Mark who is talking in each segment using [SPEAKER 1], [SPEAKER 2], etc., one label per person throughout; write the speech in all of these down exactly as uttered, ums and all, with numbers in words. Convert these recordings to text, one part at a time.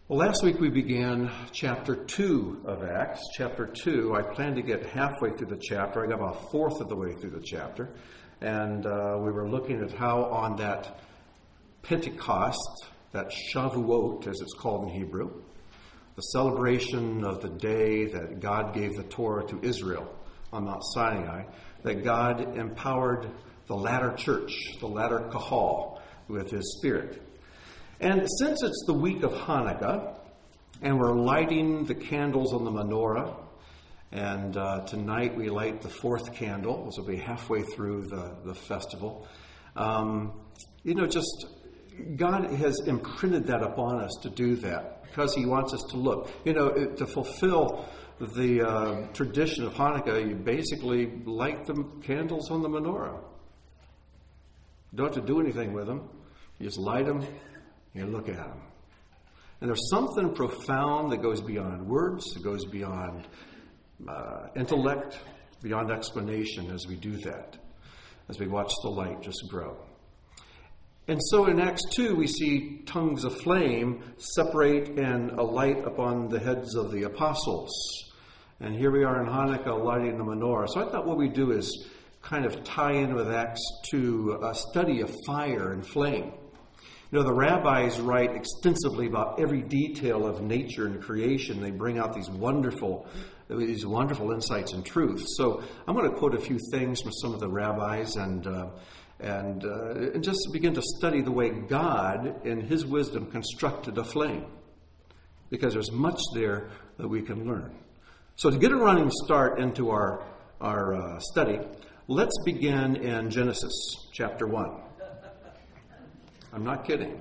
[SPEAKER 1] Well, last week we began chapter two of Acts. Chapter two, I planned to get halfway through the chapter. I got about a fourth of the way through the chapter. And uh, we were looking at how on that Pentecost, that Shavuot, as it's called in Hebrew, the celebration of the day that God gave the Torah to Israel on Mount Sinai, that God empowered the latter church, the latter Kahal, with His Spirit. And since it's the week of Hanukkah, and we're lighting the candles on the menorah, and uh, tonight we light the fourth candle, which will be halfway through the, the festival, um, you know, just God has imprinted that upon us to do that, because He wants us to look. You know, it, to fulfill the uh, tradition of Hanukkah, you basically light the candles on the menorah. You don't have to do anything with them. You just light them. You look at them. And there's something profound that goes beyond words, that goes beyond uh, intellect, beyond explanation as we do that, as we watch the light just grow. And so in Acts two, we see tongues of flame separate and alight upon the heads of the apostles. And here we are in Hanukkah lighting the menorah. So I thought what we do is kind of tie in with Acts two, a study of fire and flame. You know, the rabbis write extensively about every detail of nature and creation. They bring out these wonderful, these wonderful insights and truths. So I'm going to quote a few things from some of the rabbis and uh, and uh, and just begin to study the way God, in His wisdom, constructed a flame, because there's much there that we can learn. So to get a running start into our our uh, study, let's begin in Genesis chapter one. I'm not kidding.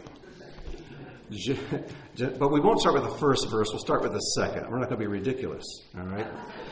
[SPEAKER 1] But we won't start with the first verse. We'll start with the second. We're not going to be ridiculous. All right?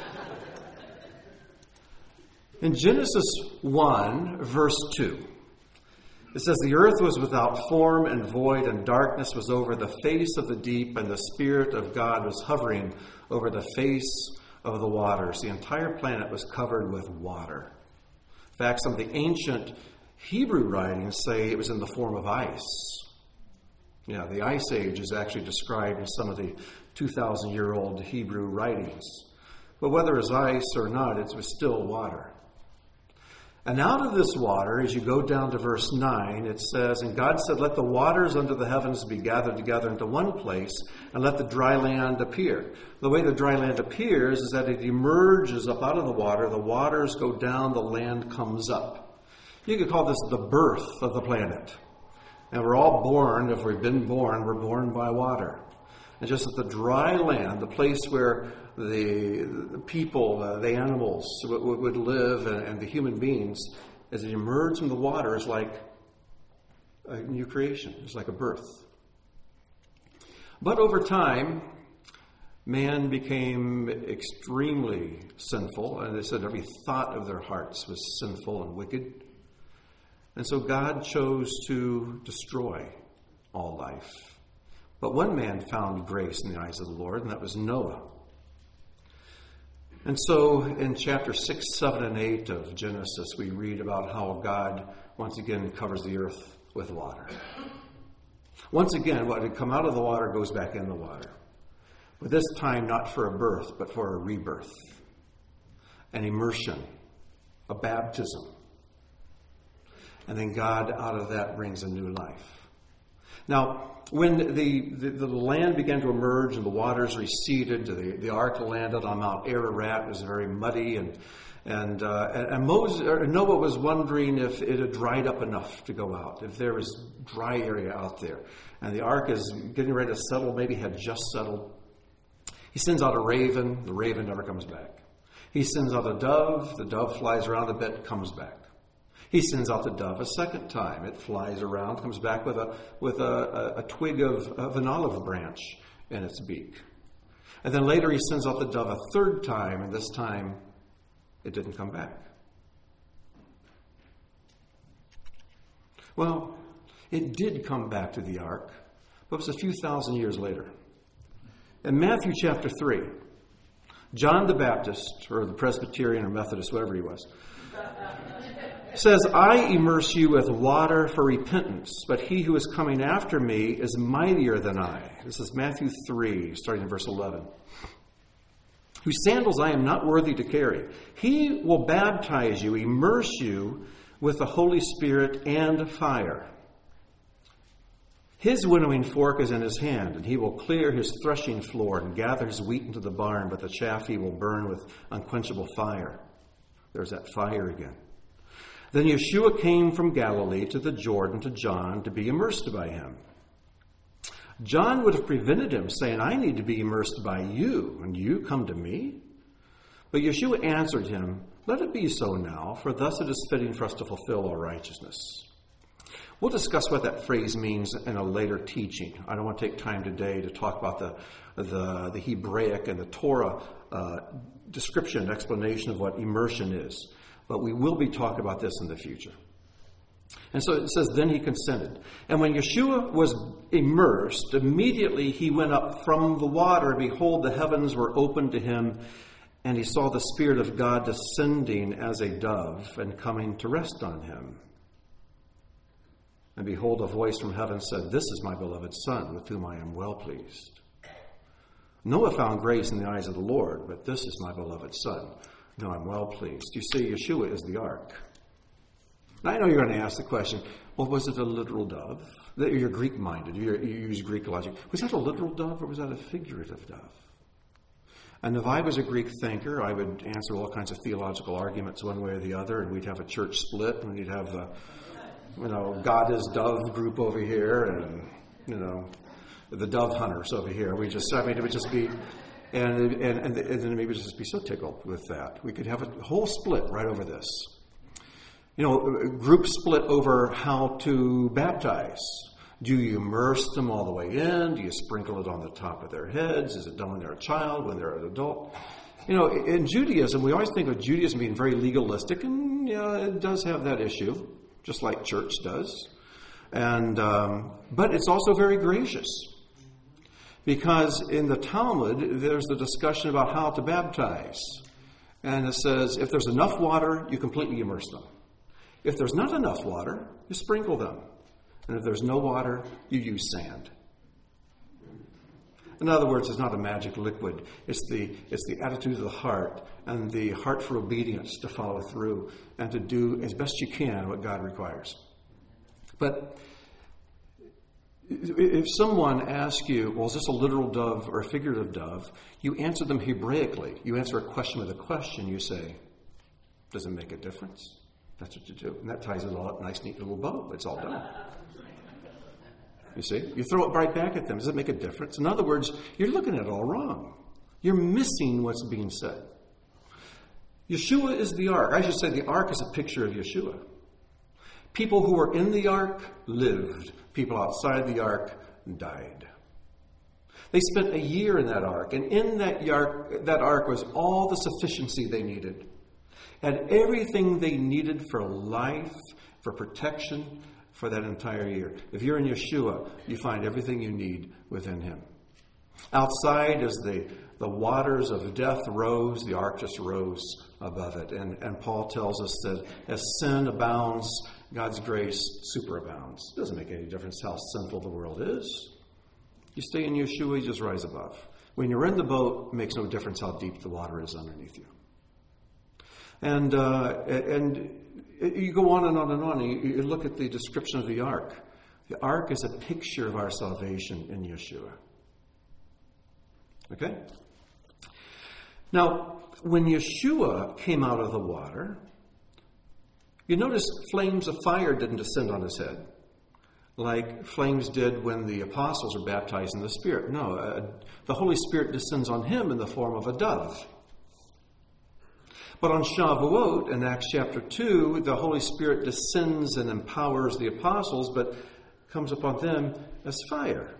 [SPEAKER 1] In Genesis one, verse two, it says, "The earth was without form and void, and darkness was over the face of the deep, and the Spirit of God was hovering over the face of the waters." The entire planet was covered with water. In fact, some of the ancient Hebrew writings say it was in the form of ice. Yeah, the Ice Age is actually described in some of the two thousand year old Hebrew writings. But whether it's ice or not, it was still water. And out of this water, as you go down to verse nine, it says, "And God said, let the waters under the heavens be gathered together into one place, and let the dry land appear." The way the dry land appears is that it emerges up out of the water. The waters go down, the land comes up. You could call this the birth of the planet. And we're all born, if we've been born, we're born by water. And just at the dry land, the place where the, the people, uh, the animals would, would live, and, and the human beings, as it emerged from the water, is like a new creation. It's like a birth. But over time, man became extremely sinful. And they said every thought of their hearts was sinful and wicked. And so God chose to destroy all life. But one man found grace in the eyes of the Lord, and that was Noah. And so in chapter six, seven, and eight of Genesis, we read about how God once again covers the earth with water. Once again, what had come out of the water goes back in the water. But this time not for a birth, but for a rebirth, an immersion, a baptism. And then God, out of that, brings a new life. Now, when the, the, the land began to emerge and the waters receded, the, the ark landed on Mount Ararat. It was very muddy. And and, uh, and Moses, or Noah was wondering if it had dried up enough to go out, if there was dry area out there. And the ark is getting ready to settle, maybe had just settled. He sends out a raven. The raven never comes back. He sends out a dove. The dove flies around a bit, comes back. He sends out the dove a second time. It flies around, comes back with a with a, a, a twig of, of an olive branch in its beak. And then later he sends out the dove a third time, and this time it didn't come back. Well, it did come back to the ark, but it was a few thousand years later. In Matthew chapter three, John the Baptist, or the Presbyterian or Methodist, whatever he was, says, I immerse you with water for repentance, but he who is coming after me is mightier than I. This is Matthew three, starting in verse eleven. Whose sandals I am not worthy to carry. He will baptize you, immerse you with the Holy Spirit and fire. His winnowing fork is in his hand, and he will clear his threshing floor and gather his wheat into the barn, but the chaff he will burn with unquenchable fire. There's that fire again. Then Yeshua came from Galilee to the Jordan to John to be immersed by him. John would have prevented him, saying, I need to be immersed by you, and you come to me? But Yeshua answered him, let it be so now, for thus it is fitting for us to fulfill all righteousness. We'll discuss what that phrase means in a later teaching. I don't want to take time today to talk about the the, the Hebraic and the Torah uh, description and explanation of what immersion is. But we will be talking about this in the future. And so it says, then he consented. And when Yeshua was immersed, immediately he went up from the water, and behold, the heavens were opened to him, and he saw the Spirit of God descending as a dove and coming to rest on him. And behold, a voice from heaven said, this is my beloved Son, with whom I am well pleased. Noah found grace in the eyes of the Lord, but this is my beloved Son. No, I'm well pleased. You see, Yeshua is the ark. Now, I know you're going to ask the question, well, was it a literal dove? You're Greek-minded. You're, you use Greek logic. Was that a literal dove or was that a figurative dove? And if I was a Greek thinker, I would answer all kinds of theological arguments one way or the other, and we'd have a church split, and we'd have the, you know, God is dove group over here, and, you know, the dove hunters over here. We just, I mean, it would just be... And, and, and, and then maybe just be so tickled with that. We could have a whole split right over this. You know, group split over how to baptize. Do you immerse them all the way in? Do you sprinkle it on the top of their heads? Is it done when they're a child, when they're an adult? You know, in Judaism, we always think of Judaism being very legalistic, and yeah, it does have that issue, just like church does. And um, but it's also very gracious. Because in the Talmud, there's the discussion about how to baptize. And it says, if there's enough water, you completely immerse them. If there's not enough water, you sprinkle them. And if there's no water, you use sand. In other words, it's not a magic liquid. It's the, it's the attitude of the heart and the heart for obedience to follow through and to do as best you can what God requires. But if someone asks you, well, is this a literal dove or a figurative dove? You answer them Hebraically. You answer a question with a question. You say, does it make a difference? That's what you do. And that ties it all up. Nice, neat little bow. It's all done. You see? You throw it right back at them. Does it make a difference? In other words, you're looking at it all wrong. You're missing what's being said. Yeshua is the ark. I should say the ark is a picture of Yeshua. People who were in the ark lived. People outside the ark died. They spent a year in that ark, and in that ark, that ark was all the sufficiency they needed. And everything they needed for life, for protection, for that entire year. If you're in Yeshua, you find everything you need within him. Outside, as the, the waters of death rose, the ark just rose above it. And, and Paul tells us that as sin abounds, God's grace superabounds. It doesn't make any difference how sinful the world is. You stay in Yeshua, you just rise above. When you're in the boat, it makes no difference how deep the water is underneath you. And uh, and you go on and on and on. And you, you look at the description of the ark. The ark is a picture of our salvation in Yeshua. Okay? Now, when Yeshua came out of the water, you notice flames of fire didn't descend on his head like flames did when the apostles were baptized in the Spirit. No, uh, the Holy Spirit descends on him in the form of a dove. But on Shavuot, in Acts chapter two, the Holy Spirit descends and empowers the apostles, but comes upon them as fire.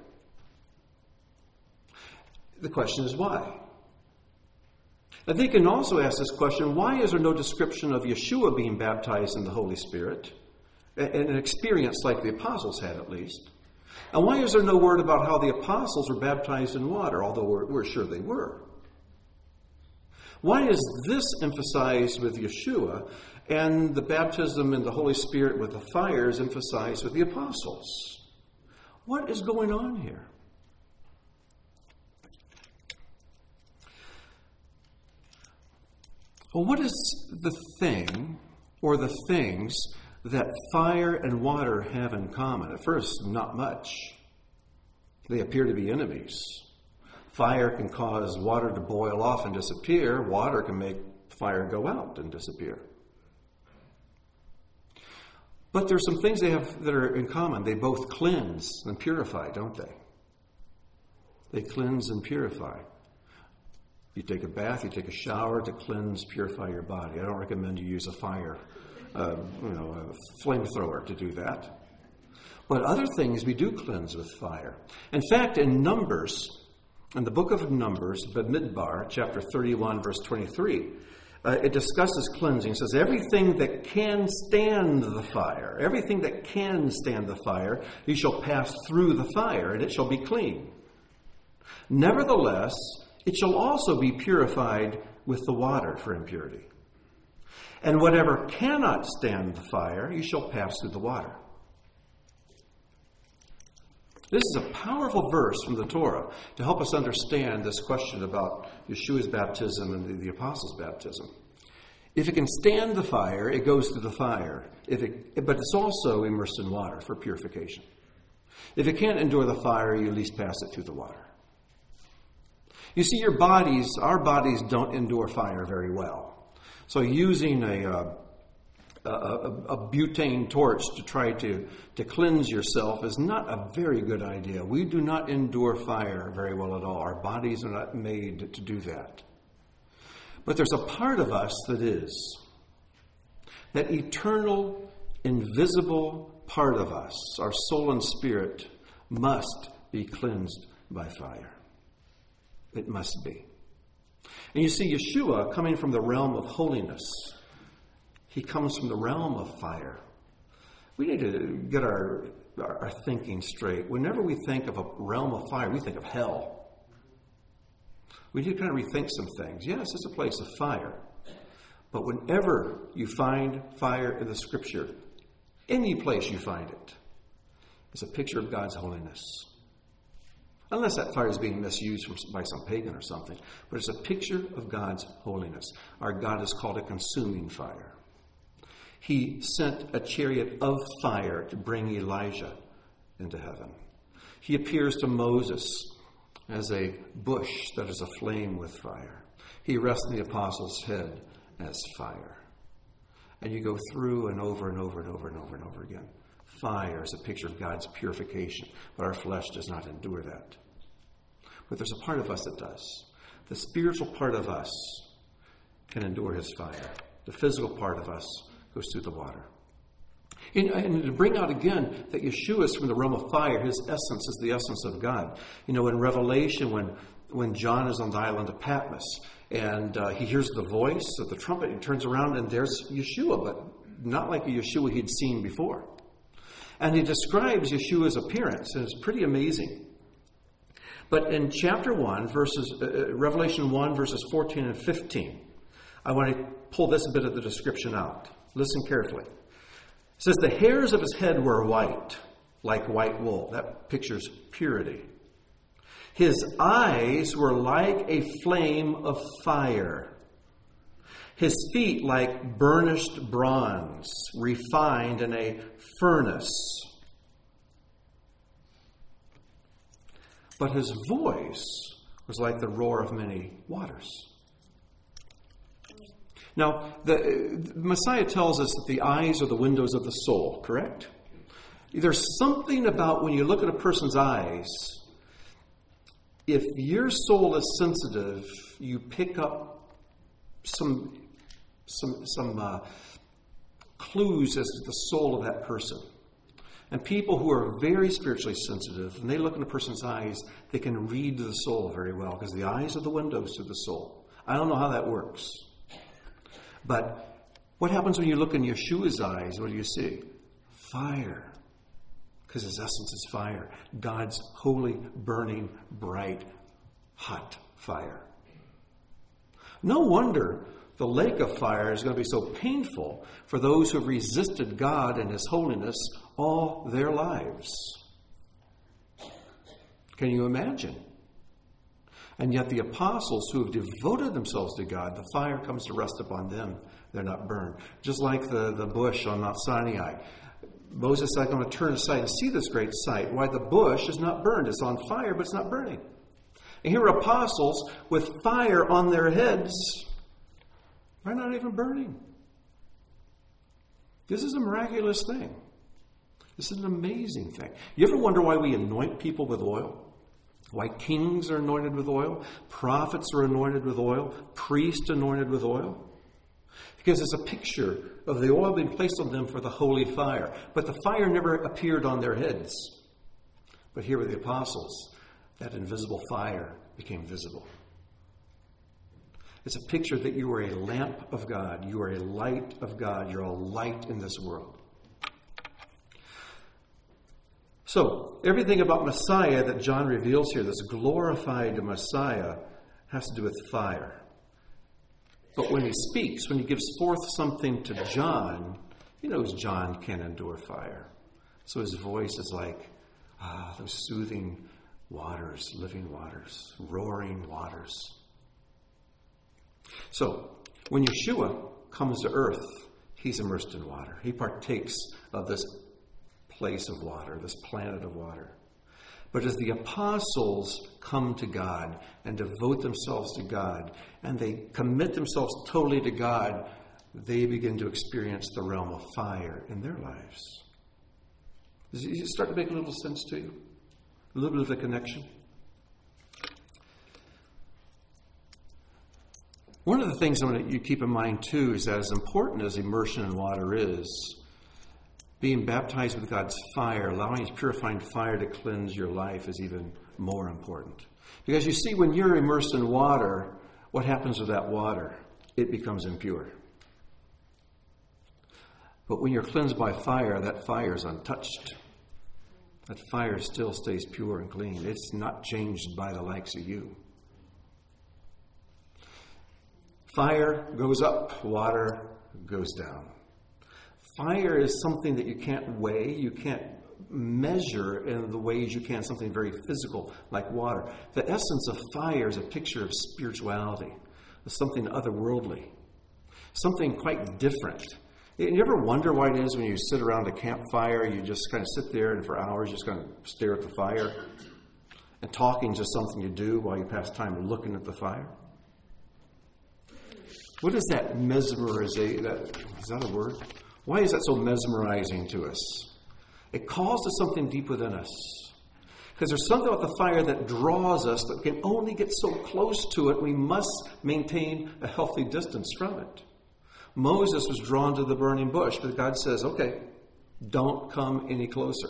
[SPEAKER 1] The question is why? I think you can also ask this question, why is there no description of Yeshua being baptized in the Holy Spirit, an experience like the apostles had at least? And why is there no word about how the apostles were baptized in water, although we're, we're sure they were? Why is this emphasized with Yeshua and the baptism in the Holy Spirit with the fire is emphasized with the apostles? What is going on here? Well, what is the thing or the things that fire and water have in common? At first, not much. They appear to be enemies. Fire can cause water to boil off and disappear. Water can make fire go out and disappear. But there's some things they have that are in common. They both cleanse and purify, don't they? They cleanse and purify. You take a bath, you take a shower to cleanse, purify your body. I don't recommend you use a fire, uh, you know, a flamethrower to do that. But other things we do cleanse with fire. In fact, in Numbers, in the book of Numbers, Bamidbar, chapter thirty-one, verse twenty-three, uh, it discusses cleansing. It says, everything that can stand the fire, everything that can stand the fire, you shall pass through the fire, and it shall be clean. Nevertheless, it shall also be purified with the water for impurity. And whatever cannot stand the fire, you shall pass through the water. This is a powerful verse from the Torah to help us understand this question about Yeshua's baptism and the, the apostles' baptism. If it can stand the fire, it goes through the fire. If it, but it's also immersed in water for purification. If it can't endure the fire, you at least pass it through the water. You see, your bodies, our bodies don't endure fire very well. So using a, uh, a, a, a butane torch to try to, to cleanse yourself is not a very good idea. We do not endure fire very well at all. Our bodies are not made to do that. But there's a part of us that is. That eternal, invisible part of us, our soul and spirit, must be cleansed by fire. It must be. And you see, Yeshua, coming from the realm of holiness, he comes from the realm of fire. We need to get our, our, our thinking straight. Whenever we think of a realm of fire, we think of hell. We need to kind of rethink some things. Yes, it's a place of fire. But whenever you find fire in the Scripture, any place you find it, it's a picture of God's holiness. Unless that fire is being misused by some pagan or something. But it's a picture of God's holiness. Our God is called a consuming fire. He sent a chariot of fire to bring Elijah into heaven. He appears to Moses as a bush that is aflame with fire. He rests on the apostles' head as fire. And you go through and over and over and over and over and over again. Fire is a picture of God's purification, but our flesh does not endure that. But there's a part of us that does. The spiritual part of us can endure his fire. The physical part of us goes through the water. And, and to bring out again that Yeshua is from the realm of fire, his essence is the essence of God. You know, in Revelation, when, when John is on the island of Patmos, and uh, he hears the voice of the trumpet, he turns around and there's Yeshua, but not like a Yeshua he'd seen before. And he describes Yeshua's appearance, and it's pretty amazing. But in chapter one, verses uh, Revelation one, verses fourteen and fifteen, I want to pull this bit of the description out. Listen carefully. It says, the hairs of his head were white, like white wool. That pictures purity. His eyes were like a flame of fire. His feet like burnished bronze, refined in a furnace. But his voice was like the roar of many waters. Now, the, the Messiah tells us that the eyes are the windows of the soul, correct? There's something about when you look at a person's eyes, if your soul is sensitive, you pick up some some some uh, clues as to the soul of that person. And people who are very spiritually sensitive, when they look in a person's eyes, they can read the soul very well, because the eyes are the windows to the soul. I don't know how that works. But what happens when you look in Yeshua's eyes? What do you see? Fire. Because his essence is fire. God's holy, burning, bright, hot fire. No wonder the lake of fire is going to be so painful for those who have resisted God and His holiness all their lives. Can you imagine? And yet the apostles who have devoted themselves to God, the fire comes to rest upon them. They're not burned. Just like the, the bush on Mount Sinai. Moses said, I'm going to turn aside and see this great sight. Why, the bush is not burned. It's on fire, but it's not burning. And here are apostles with fire on their heads. They're not even burning. This is a miraculous thing. This is an amazing thing. You ever wonder why we anoint people with oil? Why kings are anointed with oil? Prophets are anointed with oil? Priests anointed with oil? Because it's a picture of the oil being placed on them for the holy fire. But the fire never appeared on their heads. But here with the apostles, that invisible fire became visible. It's a picture that you are a lamp of God. You are a light of God. You're a light in this world. So, everything about Messiah that John reveals here, this glorified Messiah, has to do with fire. But when he speaks, when he gives forth something to John, he knows John can endure fire. So his voice is like, ah, those soothing waters, living waters, roaring waters. So, when Yeshua comes to earth, he's immersed in water. He partakes of this place of water, this planet of water. But as the apostles come to God and devote themselves to God, and they commit themselves totally to God, they begin to experience the realm of fire in their lives. Does it start to make a little sense to you? A little bit of the connection? One of the things I want you keep in mind, too, is that as important as immersion in water is, being baptized with God's fire, allowing His purifying fire to cleanse your life is even more important. Because you see, when you're immersed in water, what happens with that water? It becomes impure. But when you're cleansed by fire, that fire is untouched. That fire still stays pure and clean. It's not changed by the likes of you. Fire goes up, water goes down. Fire is something that you can't weigh, you can't measure in the ways you can something very physical like water. The essence of fire is a picture of spirituality, of something otherworldly, something quite different. You ever wonder why it is when you sit around a campfire, you just kind of sit there and for hours just kind of stare at the fire, and talking is just something you do while you pass time looking at the fire? What is that mesmerization? That, is that a word? Why is that so mesmerizing to us? It calls to something deep within us. Because there's something about the fire that draws us, but can only get so close to it, we must maintain a healthy distance from it. Moses was drawn to the burning bush, but God says, okay, don't come any closer.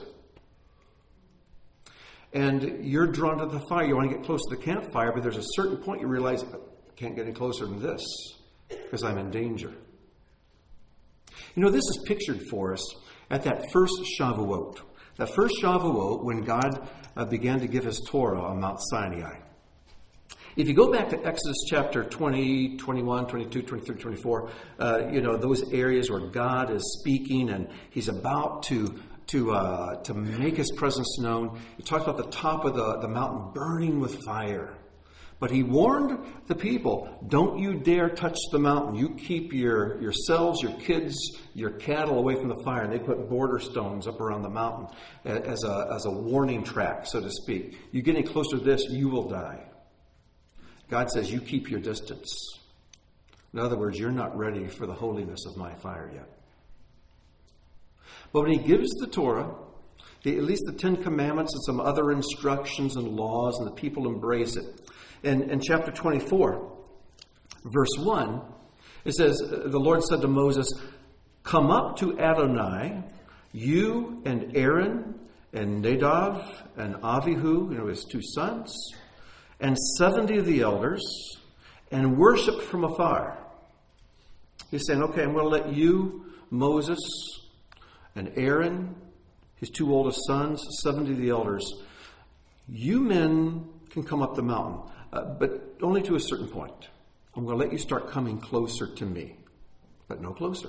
[SPEAKER 1] And you're drawn to the fire. You want to get close to the campfire, but there's a certain point you realize, I can't get any closer than this because I'm in danger. You know, this is pictured for us at that first Shavuot. That first Shavuot when God uh, began to give His Torah on Mount Sinai. If you go back to Exodus chapter twenty, twenty-one, twenty-two, twenty-three, twenty-four, uh, you know, those areas where God is speaking and He's about to to uh, to make His presence known. He talks about the top of the, the mountain burning with fire. But He warned the people, don't you dare touch the mountain. You keep your yourselves, your kids, your cattle away from the fire. And they put border stones up around the mountain as a, as a warning track, so to speak. You get any closer to this, you will die. God says, you keep your distance. In other words, you're not ready for the holiness of my fire yet. But when He gives the Torah, the, at least the Ten Commandments and some other instructions and laws, and the people embrace it. In, in chapter twenty-four, verse one, it says, the Lord said to Moses, come up to Adonai, you and Aaron and Nadav and Avihu, you know, his two sons, and seventy of the elders, and worship from afar. He's saying, okay, I'm going to let you, Moses, and Aaron, his two oldest sons, seventy of the elders, you men can come up the mountain, uh, but only to a certain point. I'm going to let you start coming closer to me, but no closer.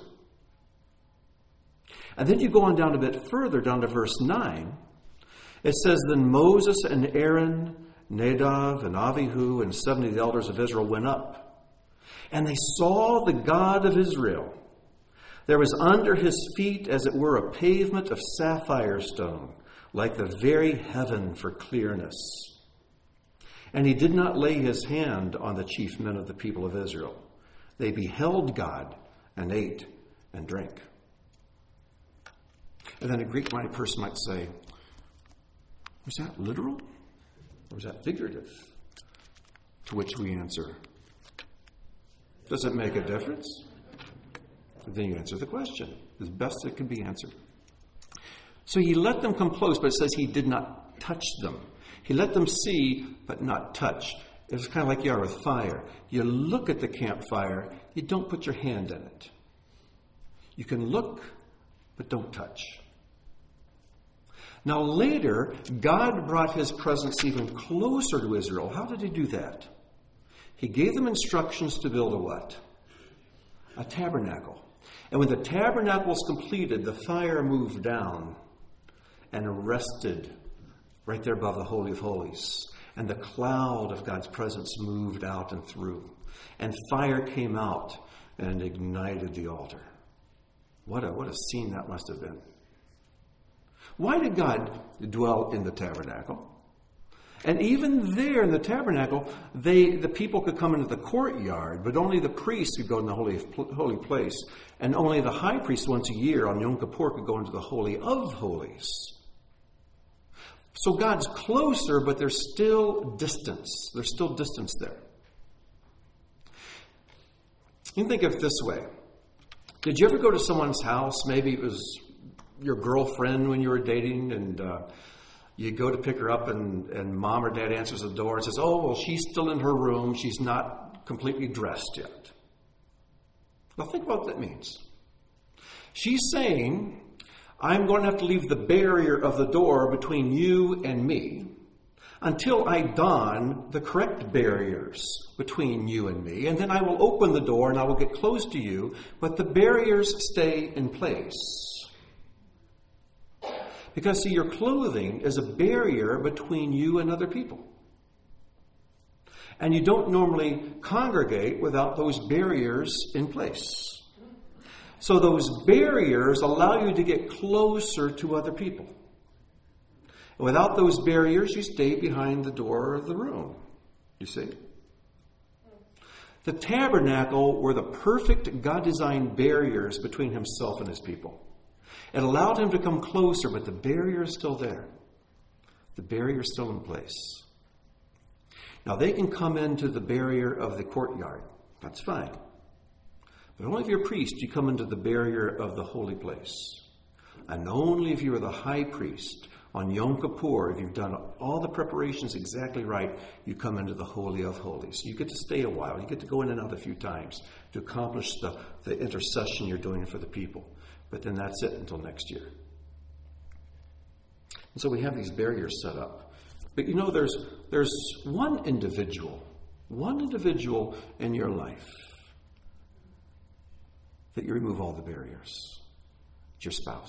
[SPEAKER 1] And then you go on down a bit further, down to verse nine. It says, then Moses and Aaron, Nadav and Abihu and seventy of the elders of Israel went up. And they saw the God of Israel. There was under his feet, as it were, a pavement of sapphire stone, like the very heaven for clearness. And he did not lay his hand on the chief men of the people of Israel. They beheld God and ate and drank. And then a Greek-minded person might say, was that literal or was that figurative? To which we answer, does it make a difference? And then you answer the question as best it can be answered. So he let them come close, but it says he did not touch them. He let them see, but not touch. It's kind of like you are with fire. You look at the campfire, you don't put your hand in it. You can look, but don't touch. Now later, God brought his presence even closer to Israel. How did he do that? He gave them instructions to build a what? A tabernacle. And when the tabernacle was completed, the fire moved down and rested right there above the Holy of Holies. And the cloud of God's presence moved out and through. And fire came out and ignited the altar. What a, what a scene that must have been. Why did God dwell in the tabernacle? And even there in the tabernacle, they the people could come into the courtyard, but only the priests could go in the holy, holy place. And only the high priest once a year on Yom Kippur could go into the Holy of Holies. So God's closer, but there's still distance. There's still distance there. You can think of it this way. Did you ever go to someone's house? Maybe it was your girlfriend when you were dating, and uh, you go to pick her up, and, and mom or dad answers the door and says, oh, well, she's still in her room. She's not completely dressed yet. Now think about what that means. She's saying, I'm going to have to leave the barrier of the door between you and me until I don the correct barriers between you and me. And then I will open the door and I will get close to you, but the barriers stay in place. Because, see, your clothing is a barrier between you and other people. And you don't normally congregate without those barriers in place. So those barriers allow you to get closer to other people. And without those barriers, you stay behind the door of the room. You see? The tabernacle were the perfect God-designed barriers between himself and his people. It allowed him to come closer, but the barrier is still there. The barrier is still in place. Now, they can come into the barrier of the courtyard. That's fine. But only if you're a priest, you come into the barrier of the holy place. And only if you are the high priest on Yom Kippur, if you've done all the preparations exactly right, you come into the Holy of Holies. You get to stay a while. You get to go in and out a few times to accomplish the, the intercession you're doing for the people. But then that's it until next year. And so we have these barriers set up. But you know, there's there's one individual, one individual in your life that you remove all the barriers. It's your spouse.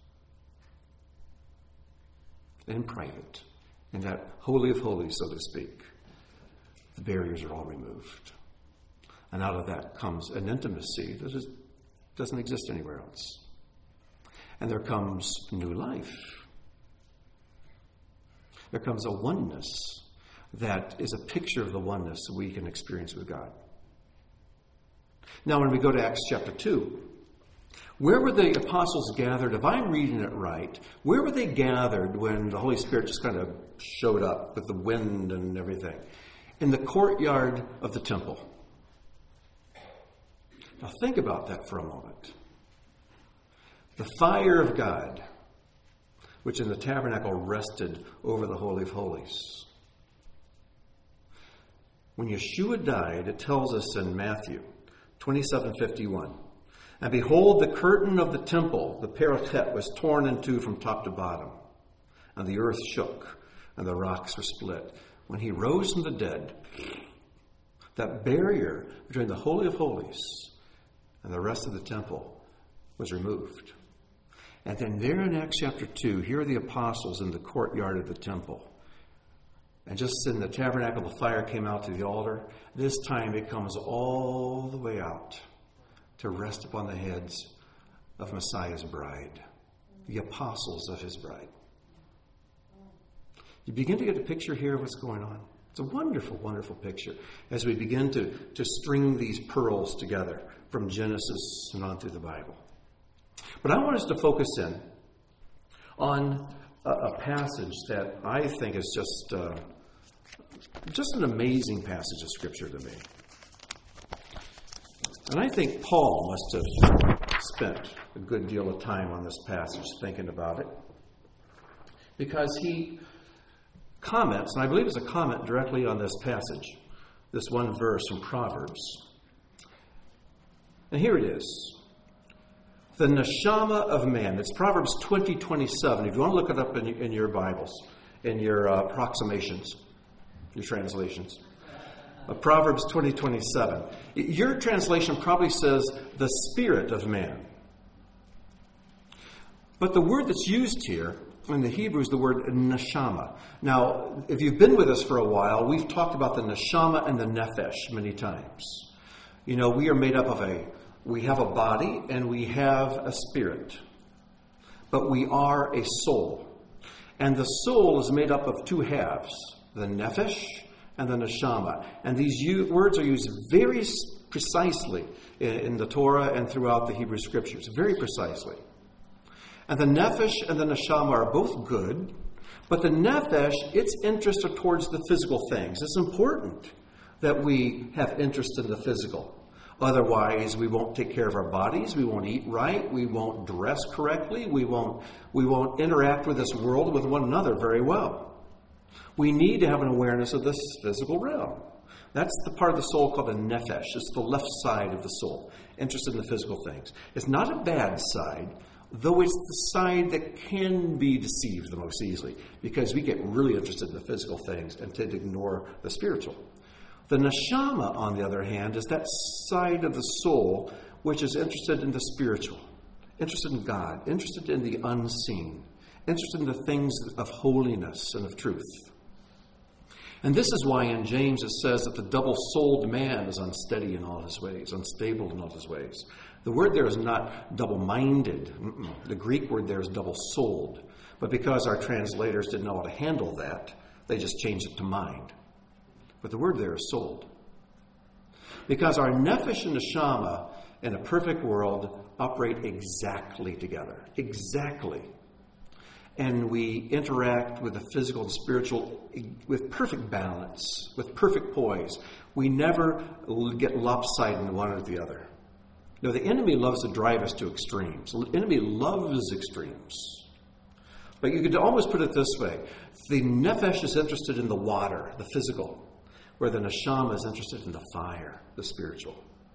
[SPEAKER 1] In private, in that Holy of Holies, so to speak, the barriers are all removed. And out of that comes an intimacy that is, doesn't exist anywhere else. And there comes new life. There comes a oneness that is a picture of the oneness that we can experience with God. Now, when we go to Acts chapter two, where were the apostles gathered? If I'm reading it right, where were they gathered when the Holy Spirit just kind of showed up with the wind and everything? In the courtyard of the temple. Now, think about that for a moment. The fire of God, which in the tabernacle rested over the Holy of Holies. When Yeshua died, it tells us in Matthew twenty-seven fifty-one, and behold, the curtain of the temple, the parachet, was torn in two from top to bottom, and the earth shook, and the rocks were split. When he rose from the dead, That barrier between the Holy of Holies and the rest of the temple was removed. And then there in Acts chapter two, here are the apostles in the courtyard of the temple. And just in the tabernacle, the fire came out to the altar. This time it comes all the way out to rest upon the heads of Messiah's bride, the apostles of his bride. You begin to get a picture here of what's going on. It's a wonderful, wonderful picture as we begin to, to string these pearls together from Genesis and on through the Bible. But I want us to focus in on a, a passage that I think is just, uh, just an amazing passage of Scripture to me. And I think Paul must have spent a good deal of time on this passage thinking about it, because he comments, and I believe it's a comment directly on this passage, this one verse from Proverbs. And here it is. The neshama of man. It's Proverbs twenty twenty-seven. If you want to look it up in, in your Bibles, in your uh, approximations, your translations. Uh, Proverbs twenty twenty-seven. Your translation probably says the spirit of man. But the word that's used here in the Hebrew is the word neshama. Now, if you've been with us for a while, we've talked about the neshama and the nephesh many times. You know, we are made up of a, we have a body and we have a spirit. But we are a soul. And the soul is made up of two halves, the nephesh and the neshama. And these u- words are used very precisely in, in the Torah and throughout the Hebrew Scriptures, very precisely. And the nephesh and the neshama are both good, but the nephesh, its interest are towards the physical things. It's important that we have interest in the physical. Otherwise, we won't take care of our bodies, we won't eat right, we won't dress correctly, we won't, we won't interact with this world with one another very well. We need to have an awareness of this physical realm. That's the part of the soul called the nephesh. It's the left side of the soul, interested in the physical things. It's not a bad side, though it's the side that can be deceived the most easily, because we get really interested in the physical things and tend to ignore the spiritual. The neshama, on the other hand, is that side of the soul which is interested in the spiritual, interested in God, interested in the unseen, interested in the things of holiness and of truth. And this is why in James it says that the double-souled man is unsteady in all his ways, unstable in all his ways. The word there is not double-minded. Mm-mm. The Greek word there is double-souled. But because our translators didn't know how to handle that, they just changed it to mind. But the word there is souled. Because our nephesh and neshama in a perfect world operate exactly together. Exactly. And we interact with the physical and spiritual with perfect balance, with perfect poise. We never get lopsided in one or the other. No, the enemy loves to drive us to extremes. The enemy loves extremes. But you could almost put it this way. The nephesh is interested in the water, the physical, where the neshama is interested in the fire, the spiritual.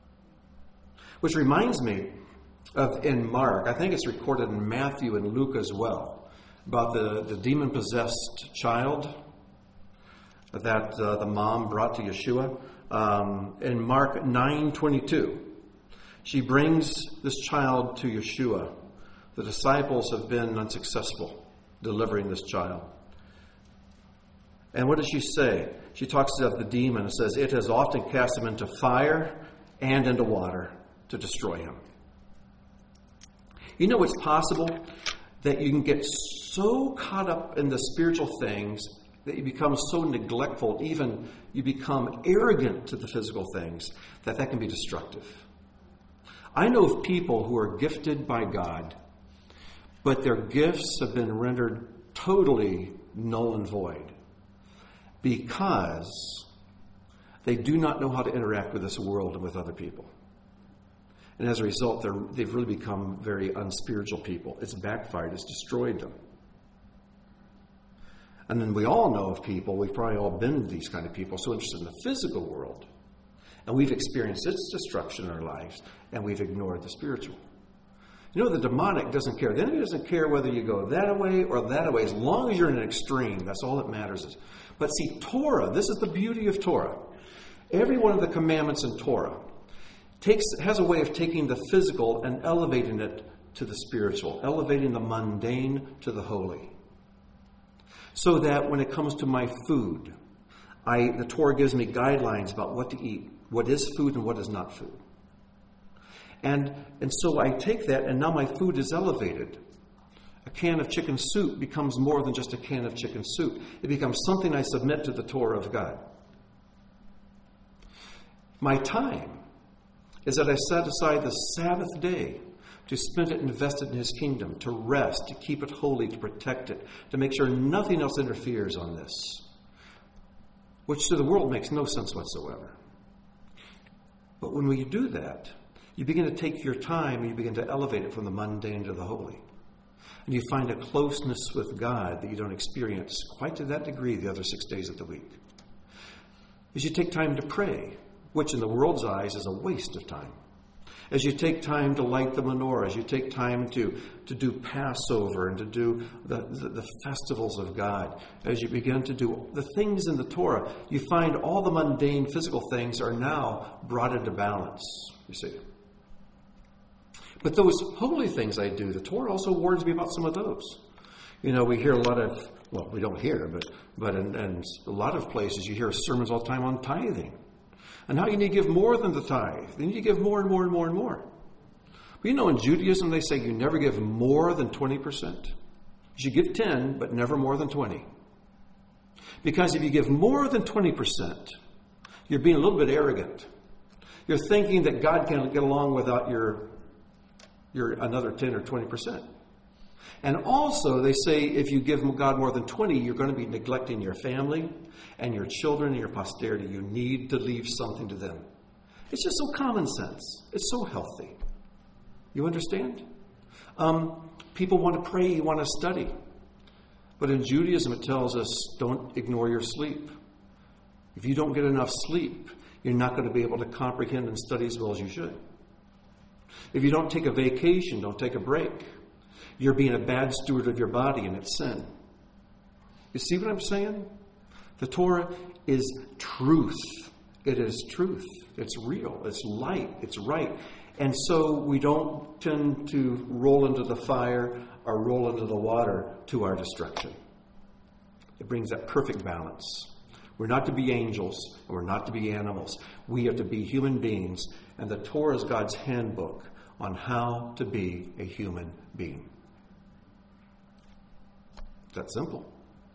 [SPEAKER 1] Which reminds me of in Mark, I think it's recorded in Matthew and Luke as well, about the, the demon-possessed child that uh, the mom brought to Yeshua. Um, in Mark nine twenty-two, she brings this child to Yeshua. The disciples have been unsuccessful delivering this child. And what does she say? She talks of the demon and says, it has often cast him into fire and into water to destroy him. You know, it's possible that you can get so caught up in the spiritual things that you become so neglectful, even you become arrogant to the physical things, that that can be destructive. I know of people who are gifted by God, but their gifts have been rendered totally null and void because they do not know how to interact with this world and with other people. And as a result, they're, they've really become very unspiritual people. It's backfired. It's destroyed them. And then we all know of people, we've probably all been these kind of people, so interested in the physical world. And we've experienced its destruction in our lives, and we've ignored the spiritual. You know, the demonic doesn't care. The enemy doesn't care whether you go that way or that way. As long as you're in an extreme, that's all that matters. But see, Torah, this is the beauty of Torah. Every one of the commandments in Torah takes has a way of taking the physical and elevating it to the spiritual, elevating the mundane to the holy. So that when it comes to my food, I the Torah gives me guidelines about what to eat, what is food and what is not food. And, and so I take that, and now my food is elevated. A can of chicken soup becomes more than just a can of chicken soup. It becomes something I submit to the Torah of God. My time is that I set aside the Sabbath day to spend it invested in His kingdom, to rest, to keep it holy, to protect it, to make sure nothing else interferes on this, which to the world makes no sense whatsoever. But when we do that, you begin to take your time and you begin to elevate it from the mundane to the holy. And you find a closeness with God that you don't experience quite to that degree the other six days of the week. As you take time to pray, which in the world's eyes is a waste of time. As you take time to light the menorah, as you take time to, to do Passover and to do the, the, the festivals of God, as you begin to do the things in the Torah, you find all the mundane physical things are now brought into balance, you see. But those holy things I do, the Torah also warns me about some of those. You know, we hear a lot of, well, we don't hear, but but in, in a lot of places you hear sermons all the time on tithing. And how you need to give more than the tithe. You need to give more and more and more and more. But you know, in Judaism they say you never give more than twenty percent. You should give ten, but never more than twenty. Because if you give more than twenty percent, you're being a little bit arrogant. You're thinking that God can't get along without your You're another ten or twenty percent. And also, they say if you give God more than twenty, you're going to be neglecting your family and your children and your posterity. You need to leave something to them. It's just so common sense. It's so healthy. You understand? Um, people want to pray, want to study. But in Judaism, it tells us don't ignore your sleep. If you don't get enough sleep, you're not going to be able to comprehend and study as well as you should. If you don't take a vacation, don't take a break, you're being a bad steward of your body and it's sin. You see what I'm saying? The Torah is truth. It is truth. It's real. It's light. It's right. And so we don't tend to roll into the fire or roll into the water to our destruction. It brings that perfect balance. We're not to be angels, and we're not to be animals. We are to be human beings, and the Torah is God's handbook on how to be a human being. That's simple.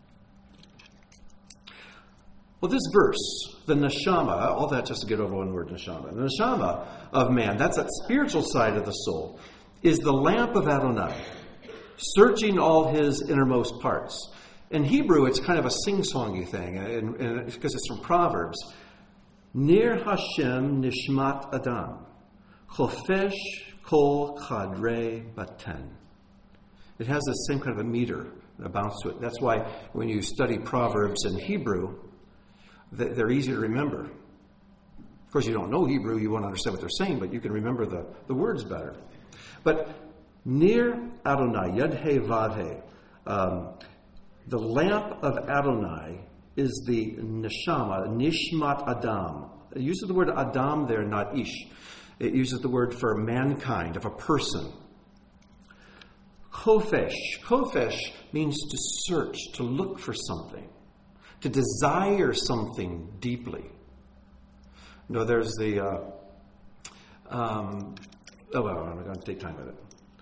[SPEAKER 1] Well, this verse, the neshama, all that just to get over one word, neshama. The neshama of man, that's that spiritual side of the soul, is the lamp of Adonai, searching all his innermost parts. In Hebrew, it's kind of a sing-songy thing, and, and because it's from Proverbs. Nir Hashem nishmat Adam, chofesh kol chadrei baten. It has the same kind of a meter, a bounce to it. That's why when you study Proverbs in Hebrew, they're easy to remember. Of course, you don't know Hebrew, you won't understand what they're saying, but you can remember the, the words better. But Nir Adonai, Yud He Vav He, um, the lamp of Adonai is the neshama, nishmat Adam. It uses the word Adam there, not ish. It uses the word for mankind, of a person. Chofesh. Chofesh means to search, to look for something, to desire something deeply. No, there's the, uh, um, oh, well, I'm going to take time with it.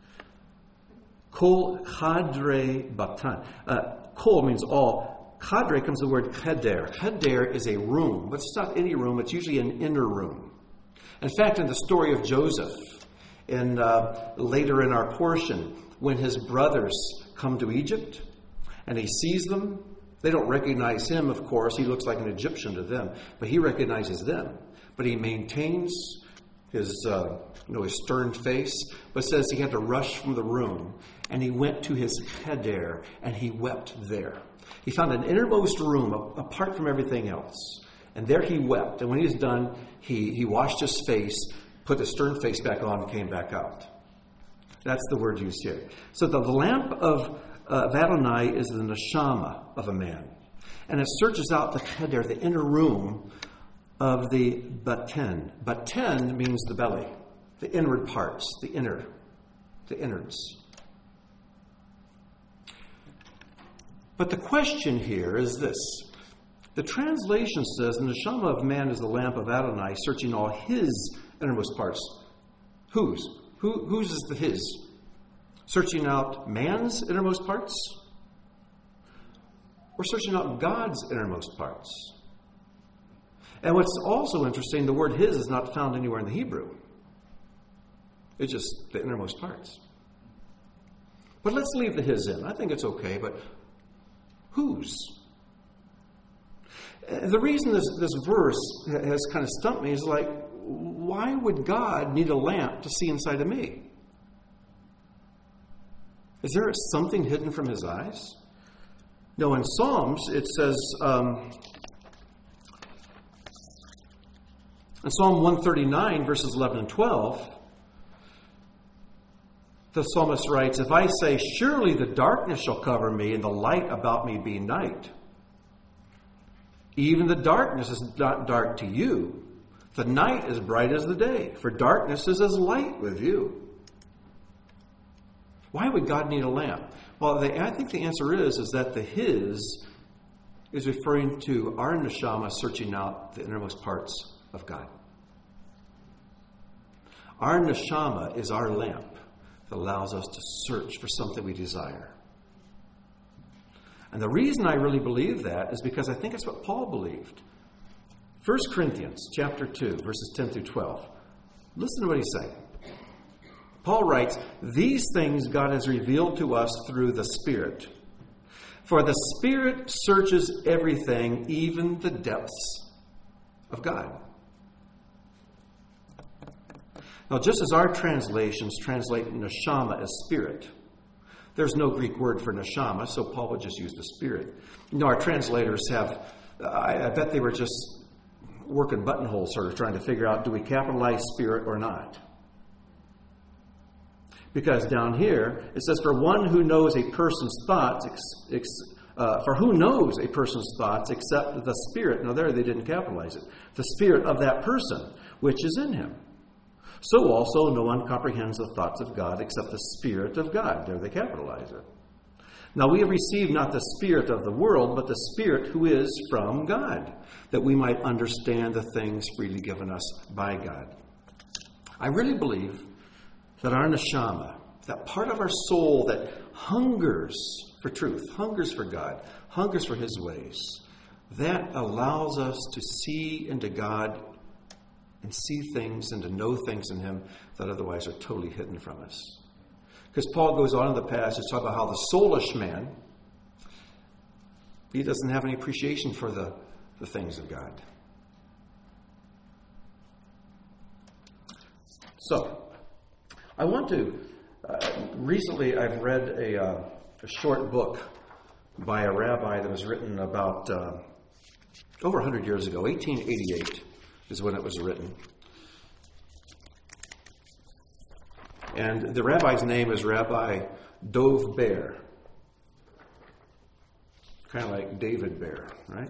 [SPEAKER 1] Kol chadrei batan. Uh, kol means all. Chadrei comes from the word cheder. Cheder is a room, but it's not any room. It's usually an inner room. In fact, in the story of Joseph, in uh, later in our portion, when his brothers come to Egypt and he sees them, they don't recognize him, of course. He looks like an Egyptian to them, but he recognizes them. But he maintains his, uh, you know, his stern face, but says he had to rush from the room, and he went to his cheder, and he wept there. He found an innermost room apart from everything else, and there he wept. And when he was done, he, he washed his face, put the stern face back on, and came back out. That's the word used here. So the lamp of, uh, of Adonai is the neshama of a man. And it searches out the cheder, the inner room, of the baten. Baten means the belly, the inward parts, the inner, the innards. But the question here is this. The translation says, the neshama of man is the lamp of Adonai, searching all his innermost parts. Whose? Who, whose is the his? Searching out man's innermost parts? Or searching out God's innermost parts? And what's also interesting, the word his is not found anywhere in the Hebrew. It's just the innermost parts. But let's leave the his in. I think it's okay, but whose? The reason this, this verse has kind of stumped me is like, why would God need a lamp to see inside of me? Is there something hidden from his eyes? No, in Psalms it says, um, in Psalm one thirty-nine, verses eleven and twelve, the psalmist writes, if I say, surely the darkness shall cover me and the light about me be night. Even the darkness is not dark to you. The night is bright as the day, for darkness is as light with you. Why would God need a lamp? Well, the, I think the answer is, is that the his is referring to our neshama searching out the innermost parts of God. Our neshama is our lamp that allows us to search for something we desire. And the reason I really believe that is because I think it's what Paul believed. First Corinthians chapter two, verses ten through twelve. Listen to what he's saying. Paul writes, these things God has revealed to us through the Spirit. For the Spirit searches everything, even the depths of God. Now, just as our translations translate neshama as spirit, there's no Greek word for neshama, so Paul would just use the Spirit. You know, our translators have, I, I bet they were just working buttonholes, sort of trying to figure out, do we capitalize spirit or not? Because down here, it says, for one who knows a person's thoughts, ex, ex, uh, for who knows a person's thoughts except the Spirit, now there they didn't capitalize it, the Spirit of that person, which is in him. So also no one comprehends the thoughts of God except the Spirit of God. There they capitalize it. Now we have received not the spirit of the world, but the Spirit who is from God, that we might understand the things freely given us by God. I really believe that our neshama, that part of our soul that hungers for truth, hungers for God, hungers for his ways, that allows us to see into God and see things and to know things in him that otherwise are totally hidden from us. Because Paul goes on in the passage to talk about how the soulish man, he doesn't have any appreciation for the, the things of God. So, I want to, uh, recently I've read a, uh, a short book by a rabbi that was written about uh, over one hundred years ago, eighteen eighty-eight is when it was written. And the rabbi's name is Rabbi Dov Ber. Kind of like David Bear, right?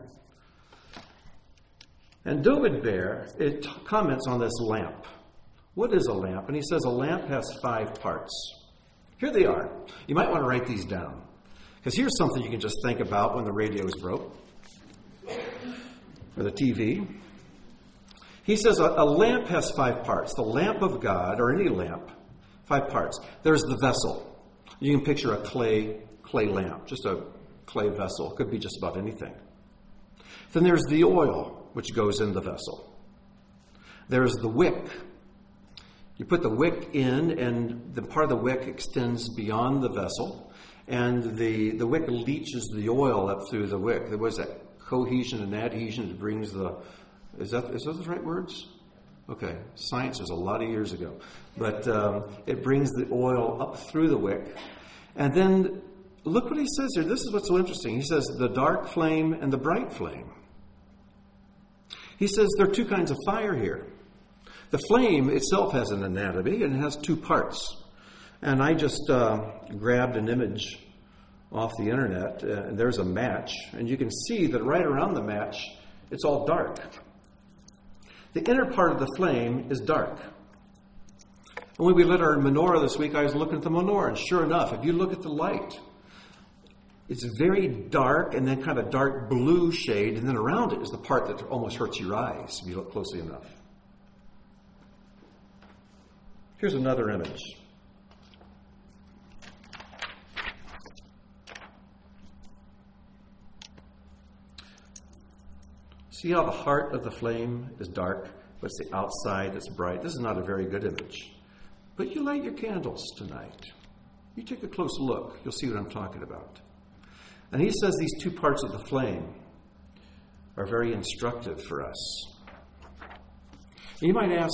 [SPEAKER 1] And David Ber, it t- comments on this lamp. What is a lamp? And he says a lamp has five parts. Here they are. You might want to write these down. Because here's something you can just think about when the radio is broke. Or the T V. He says a, a lamp has five parts. The lamp of God, or any lamp, five parts. There's the vessel. You can picture a clay clay lamp, just a clay vessel. It could be just about anything. Then there's the oil, which goes in the vessel. There's the wick. You put the wick in, and the part of the wick extends beyond the vessel, and the, the wick leaches the oil up through the wick. There was that cohesion and adhesion that brings the... Is that is those the right words? Okay, science was a lot of years ago. But um, it brings the oil up through the wick. And then, look what he says here. This is what's so interesting. He says, the dark flame and the bright flame. He says there are two kinds of fire here. The flame itself has an anatomy and it has two parts. And I just uh, grabbed an image off the internet, uh, and there's a match. And you can see that right around the match, it's all dark. The inner part of the flame is dark. And when we lit our menorah this week, I was looking at the menorah, and sure enough, if you look at the light, it's very dark and then kind of dark blue shade, and then around it is the part that almost hurts your eyes if you look closely enough. Here's another image. See how the heart of the flame is dark, but it's the outside that's bright. This is not a very good image. But you light your candles tonight. You take a close look. You'll see what I'm talking about. And he says these two parts of the flame are very instructive for us. And you might ask,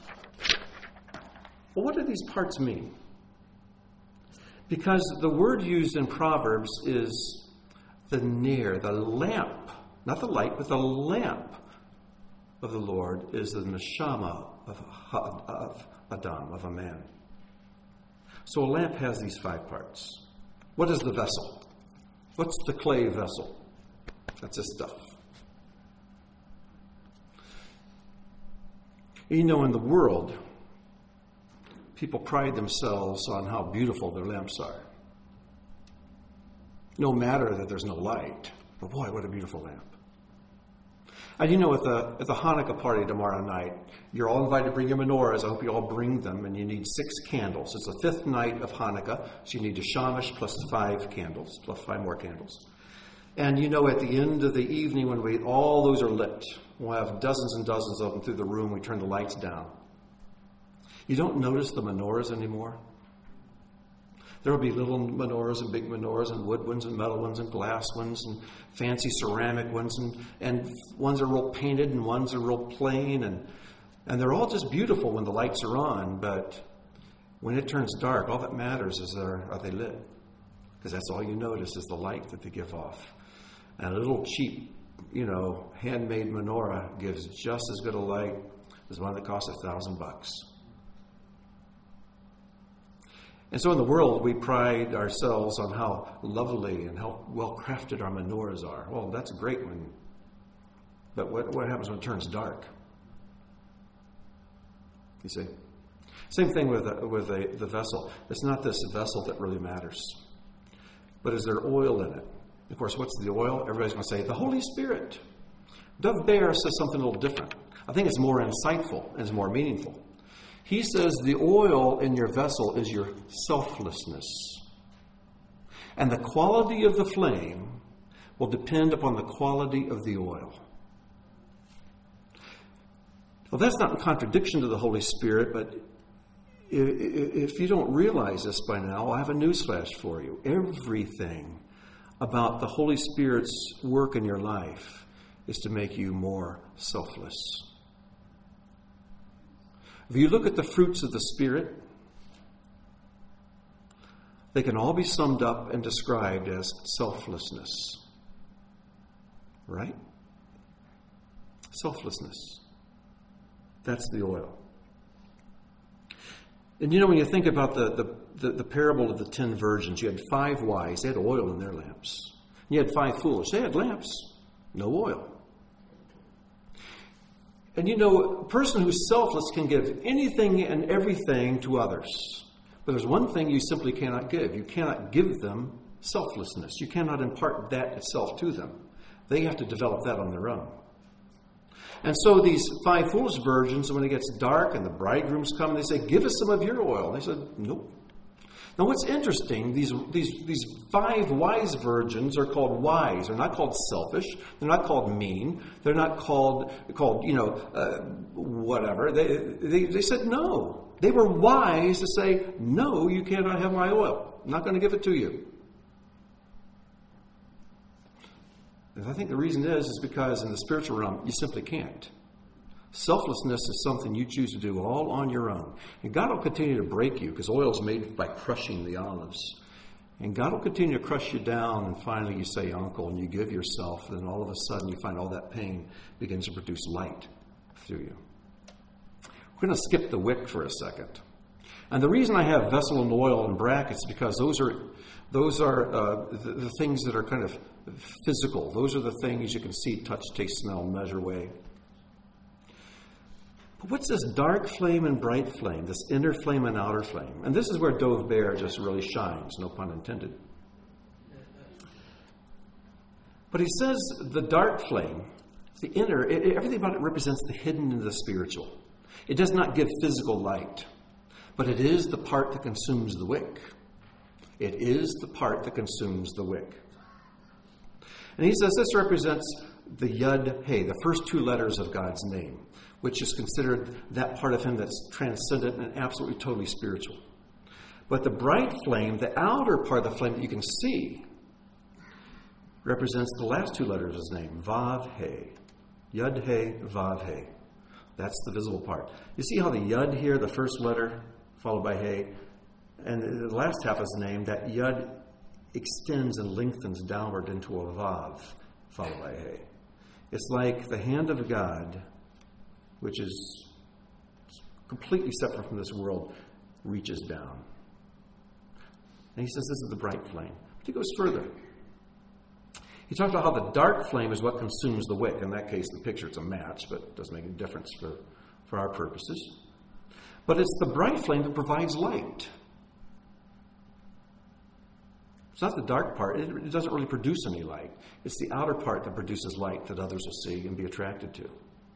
[SPEAKER 1] well, what do these parts mean? Because the word used in Proverbs is the ner, the lamp, not the light, but the lamp of the Lord is the neshama of, of Adam, of a man. So a lamp has these five parts. What is the vessel? What's the clay vessel? That's this stuff. You know, in the world, people pride themselves on how beautiful their lamps are. No matter that there's no light, but boy, what a beautiful lamp. And you know, at the, at the Hanukkah party tomorrow night, you're all invited to bring your menorahs. I hope you all bring them, and you need six candles. It's the fifth night of Hanukkah, so you need a shamash plus five candles, plus five more candles. And you know, at the end of the evening, when we all those are lit, we'll have dozens and dozens of them through the room. We turn the lights down. You don't notice the menorahs anymore. There will be little menorahs and big menorahs and wood ones and metal ones and glass ones and fancy ceramic ones, and, and ones are real painted and ones are real plain, and and they're all just beautiful when the lights are on, but when it turns dark, all that matters is are, are they lit? Because that's all you notice is the light that they give off. And a little cheap, you know, handmade menorah gives just as good a light as one that costs a thousand bucks. And so in the world, we pride ourselves on how lovely and how well-crafted our menorahs are. Well, that's great when, but what, what happens when it turns dark? You see? Same thing with, a, with a, the vessel. It's not this vessel that really matters, but is there oil in it? Of course, what's the oil? Everybody's going to say, the Holy Spirit. Dov Ber says something a little different. I think it's more insightful and it's more meaningful. He says the oil in your vessel is your selflessness. And the quality of the flame will depend upon the quality of the oil. Well, that's not in contradiction to the Holy Spirit, but if you don't realize this by now, I have a newsflash for you. Everything about the Holy Spirit's work in your life is to make you more selfless. If you look at the fruits of the Spirit, they can all be summed up and described as selflessness. Right? Selflessness. That's the oil. And you know, when you think about the, the, the, the parable of the ten virgins, you had five wise, they had oil in their lamps. You had five foolish, they had lamps, no oil. And you know, a person who's selfless can give anything and everything to others. But there's one thing you simply cannot give. You cannot give them selflessness. You cannot impart that itself to them. They have to develop that on their own. And so these five foolish virgins, when it gets dark and the bridegrooms come, they say, give us some of your oil. And they said, nope. Now what's interesting, these, these, these five wise virgins are called wise. They're not called selfish. They're not called mean. They're not called, called you know, uh, whatever. They, they, they said no. They were wise to say, no, you cannot have my oil. I'm not going to give it to you. And I think the reason is, is because in the spiritual realm, you simply can't. Selflessness is something you choose to do all on your own. And God will continue to break you, because oil is made by crushing the olives. And God will continue to crush you down, and finally you say, uncle, and you give yourself, and then all of a sudden you find all that pain begins to produce light through you. We're going to skip the wick for a second. And the reason I have vessel and oil in brackets is because those are those are uh, the, the things that are kind of physical. Those are the things you can see, touch, taste, smell, measure, weigh. But what's this dark flame and bright flame, this inner flame and outer flame? And this is where Dove Bear just really shines, no pun intended. But he says the dark flame, the inner, it, everything about it represents the hidden and the spiritual. It does not give physical light, but it is the part that consumes the wick. It is the part that consumes the wick. And he says this represents the Yud Hey, the first two letters of God's name, which is considered that part of him that's transcendent and absolutely totally spiritual. But the bright flame, the outer part of the flame that you can see, represents the last two letters of his name, Vav Hey. Yud Hey, Vav Hey. That's the visible part. You see how the Yud here, the first letter, followed by Hey, and the last half of his name, that Yud extends and lengthens downward into a Vav, followed by Hey. It's like the hand of God, which is completely separate from this world, reaches down. And he says this is the bright flame. But he goes further. He talks about how the dark flame is what consumes the wick. In that case, the picture, it's a match, but it doesn't make any difference for, for our purposes. But it's the bright flame that provides light. It's not the dark part. It, it doesn't really produce any light. It's the outer part that produces light that others will see and be attracted to.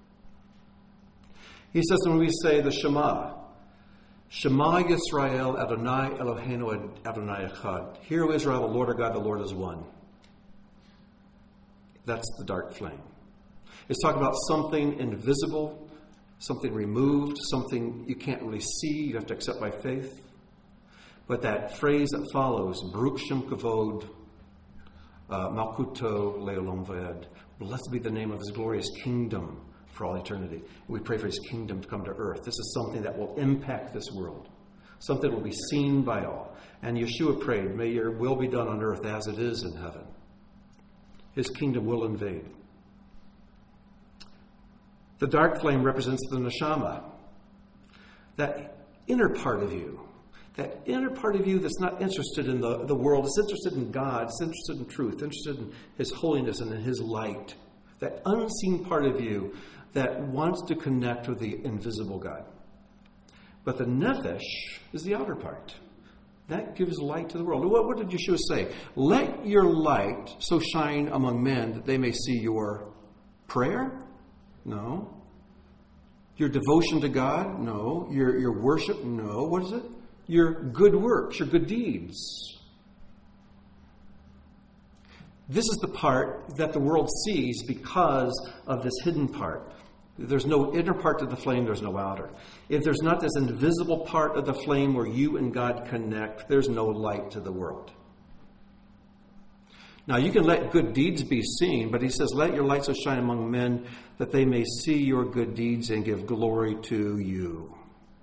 [SPEAKER 1] He says when we say the Shema, Shema Yisrael Adonai Eloheinu Adonai Echad. Hear, O Israel, the Lord our God, the Lord is one. That's the dark flame. It's talking about something invisible, something removed, something you can't really see, you have to accept by faith. But that phrase that follows, Baruch Shem Kavod, uh, Malkuto Le'olam V'ed, blessed be the name of his glorious kingdom for all eternity. We pray for his kingdom to come to earth. This is something that will impact this world, something that will be seen by all. And Yeshua prayed, may your will be done on earth as it is in heaven. His kingdom will invade. The dark flame represents the neshama, that inner part of you, that inner part of you that's not interested in the, the world, it's interested in God, it's interested in truth, interested in his holiness and in his light, that unseen part of you that wants to connect with the invisible God. But the nephesh is the outer part. That gives light to the world. What, what did Yeshua say? Let your light so shine among men that they may see your prayer? No. Your devotion to God? No. Your, your worship? No. What is it? Your good works, your good deeds. This is the part that the world sees because of this hidden part. There's no inner part to the flame, there's no outer. If there's not this invisible part of the flame where you and God connect, there's no light to the world. Now, you can let good deeds be seen, but he says, let your light so shine among men that they may see your good deeds and give glory to you.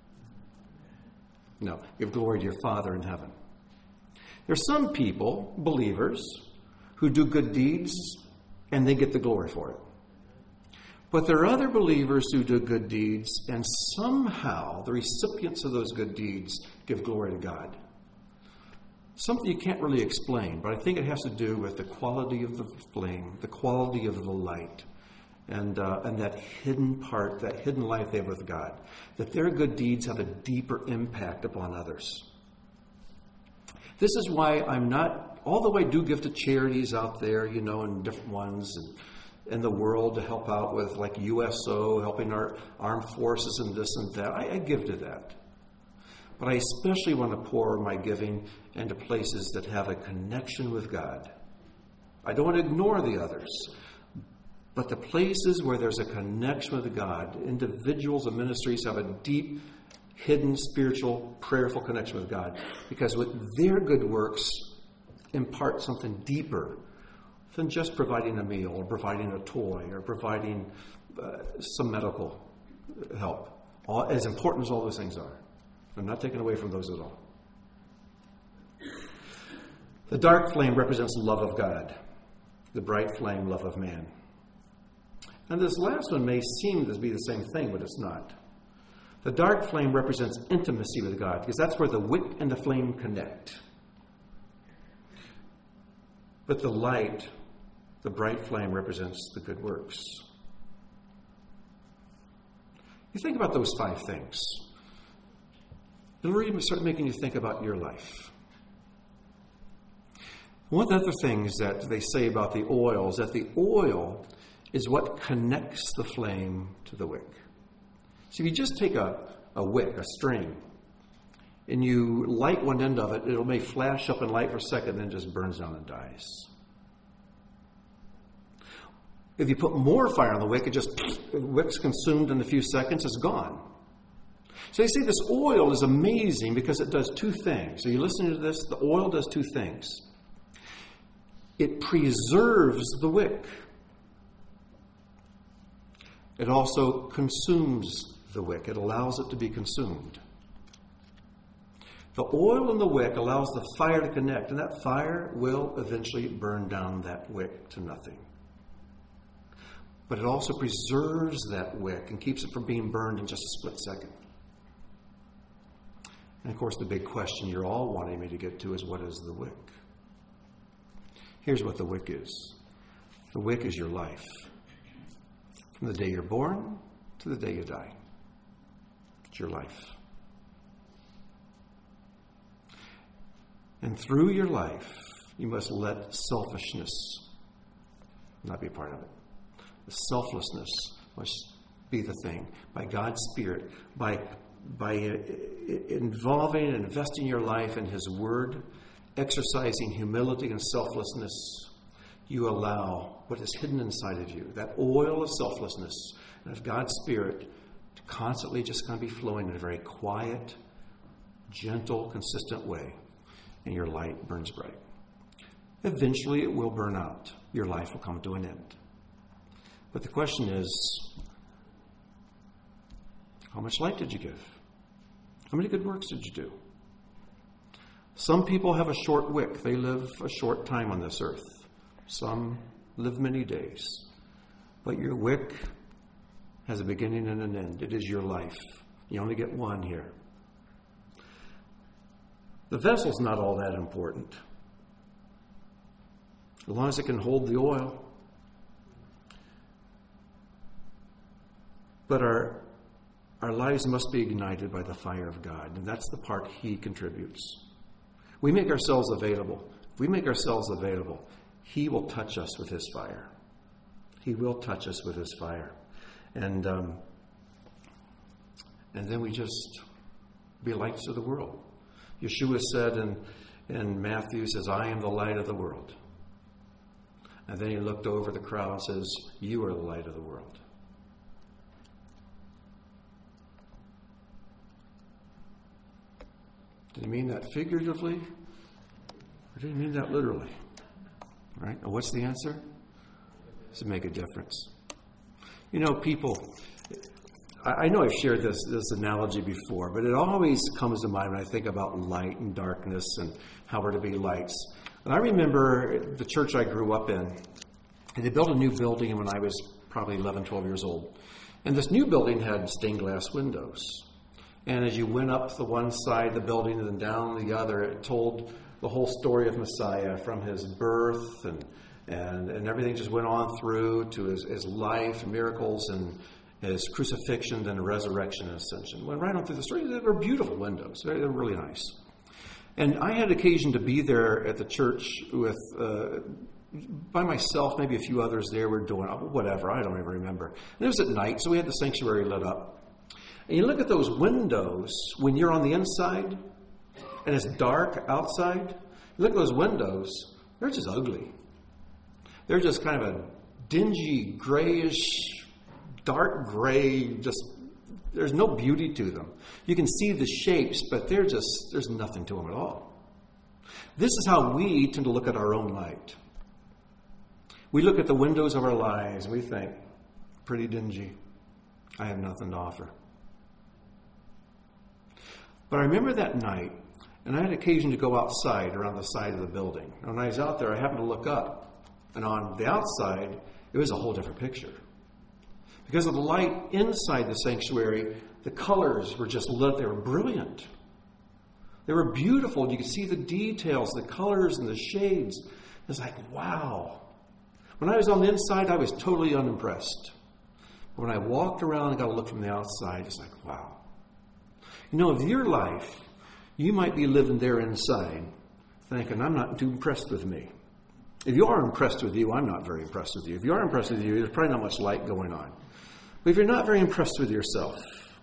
[SPEAKER 1] No, give glory to your Father in heaven. There's some people, believers, who do good deeds and they get the glory for it. But there are other believers who do good deeds, and somehow the recipients of those good deeds give glory to God. Something you can't really explain, but I think it has to do with the quality of the flame, the quality of the light, and uh, and that hidden part, that hidden life they have with God. That their good deeds have a deeper impact upon others. This is why I'm not, although I do give to charities out there, you know, and different ones, and in the world to help out with like U S O, helping our armed forces and this and that. I, I give to that. But I especially want to pour my giving into places that have a connection with God. I don't want to ignore the others. But the places where there's a connection with God, individuals and ministries have a deep, hidden, spiritual, prayerful connection with God. Because with their good works impart something deeper than just providing a meal or providing a toy or providing uh, some medical help. All, as important as all those things are. I'm not taking away from those at all. The dark flame represents love of God. The bright flame, love of man. And this last one may seem to be the same thing, but it's not. The dark flame represents intimacy with God, because that's where the wick and the flame connect. But the light, the bright flame, represents the good works. You think about those five things. It'll really start making you think about your life. One of the other things that they say about the oil is that the oil is what connects the flame to the wick. So if you just take a, a wick, a string, and you light one end of it, it'll may flash up in light for a second, then just burns down and dies. If you put more fire on the wick, it just, the wick's consumed in a few seconds, it's gone. So you see, this oil is amazing because it does two things. So you listen to this, the oil does two things. It preserves the wick. It also consumes the wick. It allows it to be consumed. The oil in the wick allows the fire to connect, and that fire will eventually burn down that wick to nothing. But it also preserves that wick and keeps it from being burned in just a split second. And of course, the big question you're all wanting me to get to is, what is the wick? Here's what the wick is. The wick is your life. From the day you're born to the day you die. It's your life. And through your life, you must let selfishness not be part of it. The selflessness must be the thing. By God's Spirit, by, by involving and investing your life in His Word, exercising humility and selflessness, you allow what is hidden inside of you, that oil of selflessness and of God's Spirit, to constantly just kind of be flowing in a very quiet, gentle, consistent way, and your light burns bright. Eventually it will burn out. Your life will come to an end. But the question is, how much light did you give? How many good works did you do? Some people have a short wick. They live a short time on this earth. Some live many days. But your wick has a beginning and an end. It is your life. You only get one here. The vessel's not all that important. As long as it can hold the oil. But our, our lives must be ignited by the fire of God. And that's the part He contributes. We make ourselves available. If we make ourselves available, He will touch us with His fire. He will touch us with His fire. And um, and then we just be lights of the world. Yeshua said in, in Matthew, says, I am the light of the world. And then He looked over the crowd and says, you are the light of the world. Did He mean that figuratively? Or did He mean that literally? Right? And what's the answer? Does it make a difference? You know, people, I, I know I've shared this, this analogy before, but it always comes to mind when I think about light and darkness and how we're to be lights. And I remember the church I grew up in, and they built a new building when I was probably eleven, twelve years old. And this new building had stained glass windows. And as you went up the one side of the building and then down the other, it told the whole story of Messiah, from His birth and and, and everything just went on through to His, his life, miracles, and His crucifixion, then resurrection and ascension. Went right on through the story. They were beautiful windows. They were really nice. And I had occasion to be there at the church with uh, by myself, maybe a few others there were doing whatever. I don't even remember. And it was at night, so we had the sanctuary lit up. And you look at those windows when you're on the inside and it's dark outside. You look at those windows, they're just ugly. They're just kind of a dingy, grayish, dark gray, just, there's no beauty to them. You can see the shapes, but they're just, there's nothing to them at all. This is how we tend to look at our own light. We look at the windows of our lives and we think, pretty dingy. I have nothing to offer. But I remember that night, and I had occasion to go outside around the side of the building. And when I was out there, I happened to look up. And on the outside, it was a whole different picture. Because of the light inside the sanctuary, the colors were just lit. They were brilliant. They were beautiful. You could see the details, the colors and the shades. It was like, wow. When I was on the inside, I was totally unimpressed. When I walked around and got to look from the outside, it's like, wow. You know, of your life, you might be living there inside thinking, I'm not too impressed with me. If you are impressed with you, I'm not very impressed with you. If you are impressed with you, there's probably not much light going on. But if you're not very impressed with yourself,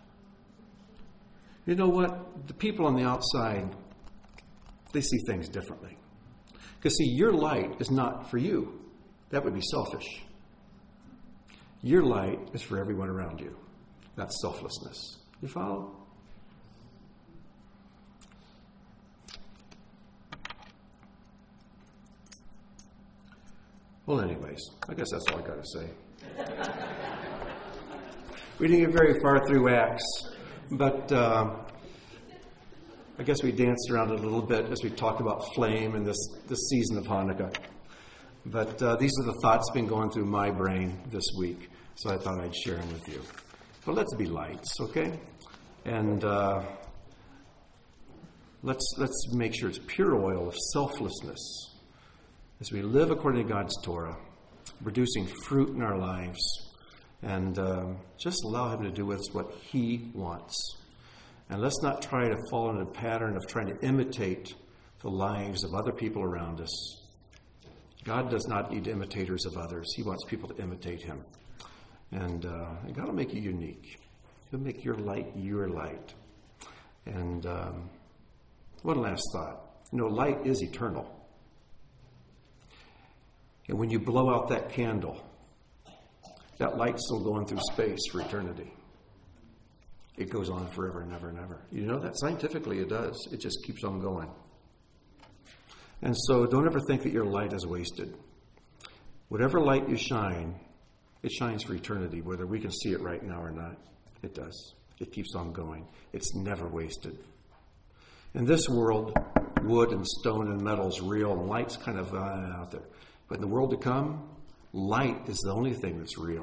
[SPEAKER 1] you know what? The people on the outside, they see things differently. Because, see, your light is not for you. That would be selfish. Your light is for everyone around you. That's selflessness. You follow? Well, anyways, I guess that's all I got to say. We didn't get very far through Acts, but uh, I guess we danced around it a little bit as we talked about flame in this, this season of Hanukkah. But uh, these are the thoughts been going through my brain this week, so I thought I'd share them with you. But let's be lights, okay? And uh, let's let's make sure it's pure oil of selflessness as we live according to God's Torah, producing fruit in our lives, and um, just allow Him to do with us what He wants. And let's not try to fall into the pattern of trying to imitate the lives of other people around us. God does not need imitators of others. He wants people to imitate Him. And uh, God will make you unique. He'll make your light your light. And um, one last thought. You know, light is eternal. And when you blow out that candle, that light's still going through space for eternity. It goes on forever and ever and ever. You know that? Scientifically it does. It just keeps on going. And so don't ever think that your light is wasted. Whatever light you shine, it shines for eternity, whether we can see it right now or not. It does. It keeps on going. It's never wasted. In this world, wood and stone and metal is real, and light's kind of uh, out there. But in the world to come, light is the only thing that's real.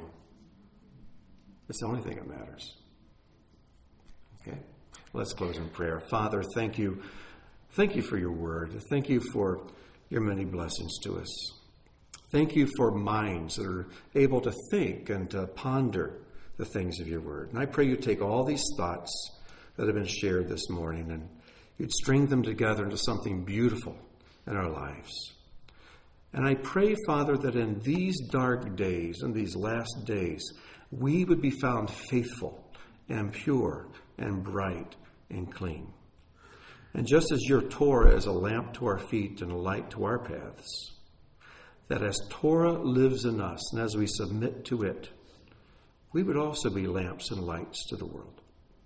[SPEAKER 1] It's the only thing that matters. Okay? Let's close in prayer. Father, thank you. Thank you for your word. Thank you for your many blessings to us. Thank you for minds that are able to think and to ponder the things of your word. And I pray you take all these thoughts that have been shared this morning and you'd string them together into something beautiful in our lives. And I pray, Father, that in these dark days, in these last days, we would be found faithful and pure and bright and clean. And just as your Torah is a lamp to our feet and a light to our paths, that as Torah lives in us and as we submit to it, we would also be lamps and lights to the world.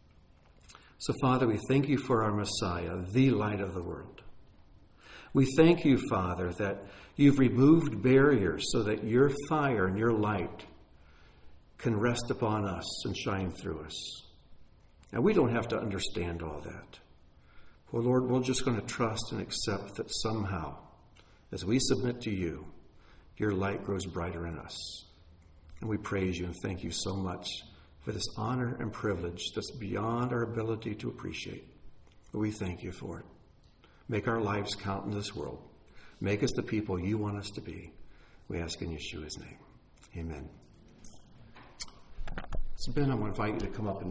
[SPEAKER 1] So, Father, we thank you for our Messiah, the light of the world. We thank you, Father, that you've removed barriers so that your fire and your light can rest upon us and shine through us. And we don't have to understand all that. Well, Lord, we're just going to trust and accept that somehow, as we submit to you, your light grows brighter in us. And we praise you and thank you so much for this honor and privilege that's beyond our ability to appreciate. But we thank you for it. Make our lives count in this world. Make us the people you want us to be. We ask in Yeshua's name. Amen. So Ben, I'm going to invite you to come up and